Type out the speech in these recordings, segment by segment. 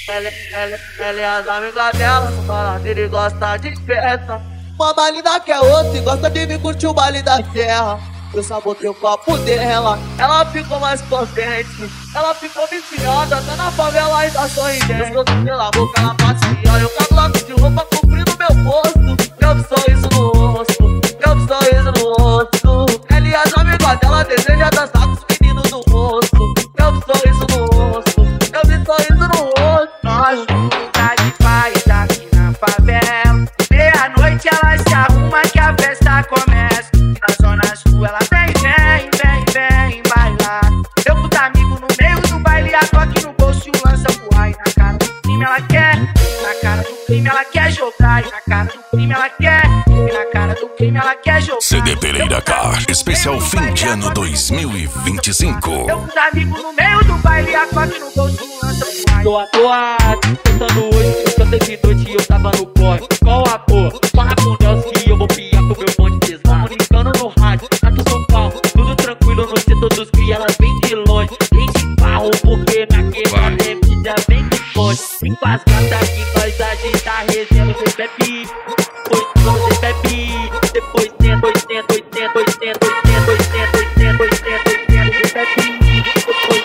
Ela é as amigas dela, só baladeira e gosta de festa. Uma balinda que é outra e gosta de vir curtir o baile da terra. Eu sabotei o copo dela, ela ficou mais contente. Ela ficou viciada, tá na favela e tá sorridente. Eu tô pela boca, ela passeia, eu com bloco de roupa cobrindo meu rosto. Eu vi sorriso no rosto, eu vi sorriso no rosto. Ela e as amigas dela desejam dançar com os meninos no rosto. Eu vi sorriso no rosto, eu vi sorriso no rosto. Nós tá de paz aqui na favela. Meia-noite ela se arruma que a festa começa. Na zona sul ela vem bailar. Eu com os amigos no meio do baile, a toque no bolso e o lança voar. E na cara do crime ela quer, na cara do crime ela quer jogar. E na cara do crime ela quer, e na cara do crime ela quer jogar. CD Pereira Car, especial fim de ano 2025. Eu com os amigos no meio do baile, a toque no bolso e o lança voar. Tô à toa, pensando hoje, eu cantei de noite e eu tava no corre. Qual a porra? Barra com Deus que eu vou piar com meu bonde pesado. Comunicando no rádio, tá do São Paulo, tudo tranquilo, no setor dos cria, elas vêm de longe. Vem de carro, porque na quebrada é mídia, vem de forte. Vem com as gatas que nós agita a resenha, você bebe, depois você bebe, depois tenta, 80, 80, 80, 80, 80, 80, 80, 80, você bebe, depois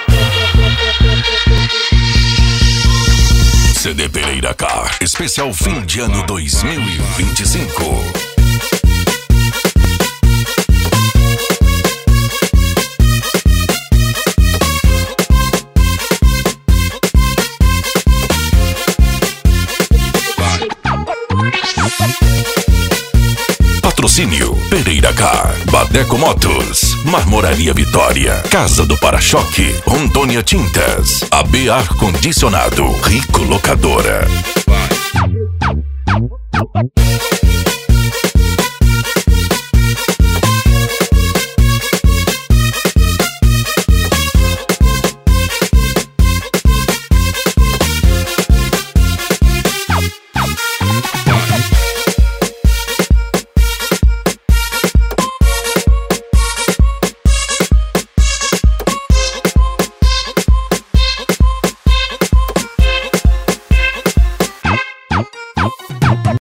CD Pereira Car, especial fim de ano 2025. Patrocínio Pereira Car, Badeco Motos, Marmoraria Vitória, Casa do Para-Choque, Rondônia Tintas, AB Ar Condicionado, Rico Locadora.